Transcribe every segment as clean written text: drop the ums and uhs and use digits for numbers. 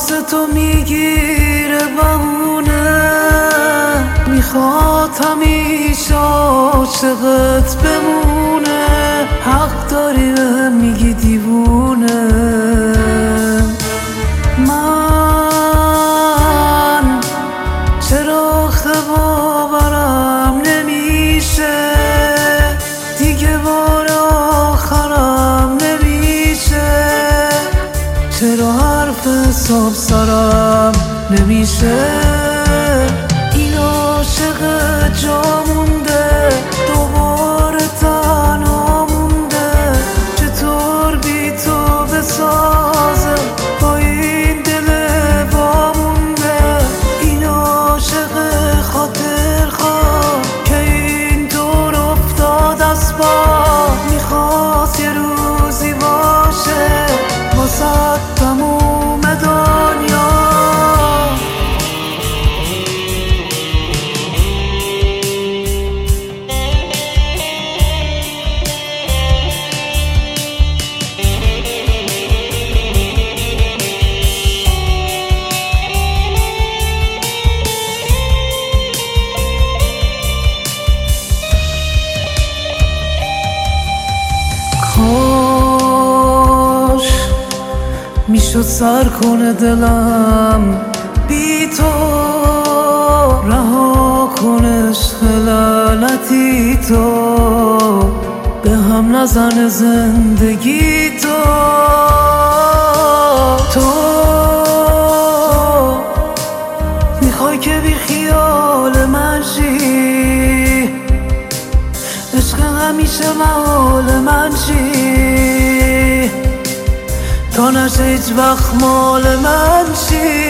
واسه تو میگیره بهونه، میخواد همیشه عاشقت بمونه. حق داری بهم میگی دیوونه. من چرا باورم نمیشه، دیگه بار آخرم نمیشه. چرا حرف حساب سرم نمیشه. این عاشق جا مونده، دوباره تنها مونده. چطور بی تو بسازه با این دل وامونده. این عاشق خاطر خواه که اینطور افتاد از پا. میخواست یه روزی باشه واسه تموم دنیا. کاش میشد سر کنه دلم بی تو، رها کنه عشق لعنتی تو، به هم نزن زندگی تو. تو میخوای که بی خیال من شی، عشق همیشه محال من شی، تا نشه هیچ وقت مال من شی.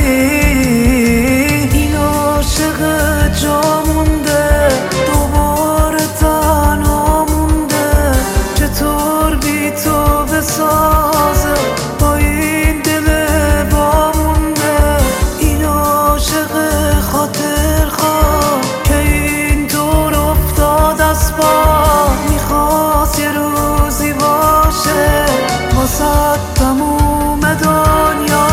این عاشق جا مونده، دوباره تنها مونده. چطور بی تو بسازه با این دل وامونده. این عاشق خاطر خواه که اینطور افتاد از پا. میخواست یه روزی باشه واسه تموم دنیا.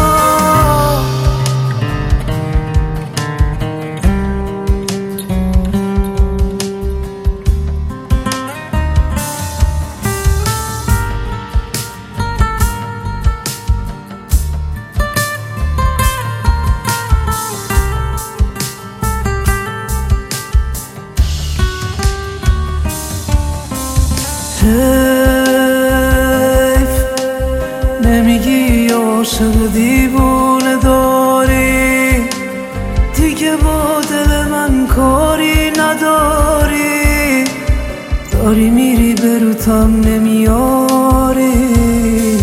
حیف نمیگی عاشق دیوونه داری، دیگه با دل من کاری نداری. داری میری بروتم نمیاری.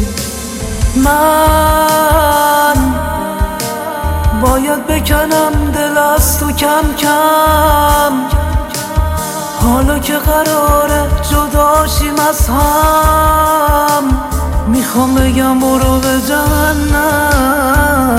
من باید بکنم دل از تو کم کم، حالا که قراره جدا شیم از هم. میخوام بگم برو به جهنم.